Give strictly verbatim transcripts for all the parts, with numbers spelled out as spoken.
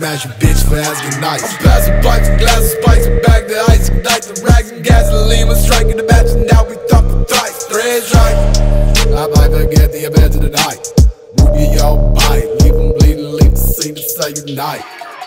smash your bitch for asking nice. I'm passing pipes and glasses, spikes and back the ice, ignite the rags and gasoline. We're striking the match and now we thumping thrice. Threads right, I might forget the events of the night. Move your bite, leave them bleeding, leave the scene to say goodnight.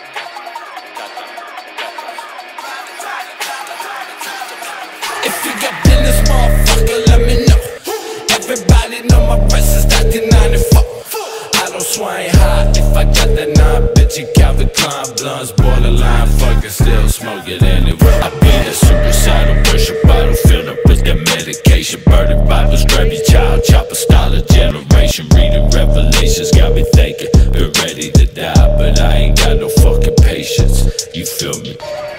If you got business, motherfucker, let me know. Everybody know my price is nineteen ninety-four. I don't swing high if I got that nine, bitch, you Calvin Klein blunts, borderline, fucking still smoke it anyway. I been a suicidal, push a bottle filled up with that medication. Burning Bibles, grab your child, chopper style of generation. Reading Revelations, got me thinking, been ready to die, but I ain't got no fucking patience. You feel me?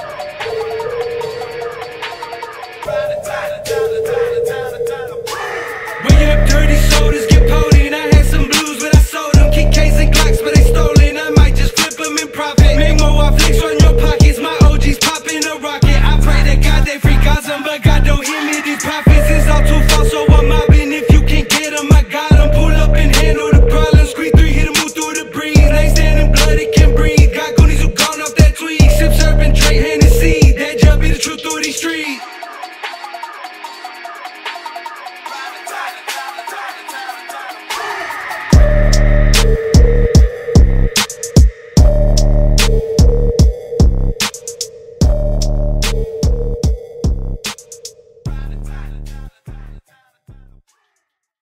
When you have dirty shoulders, get potent. I had some blues, but I sold them. Kick K's and Glocks, but they stolen. I might just flip them in profit. Make more off flicks on your pockets. My O Gs popping a rocket. I pray that God they free Gaza, but God don't.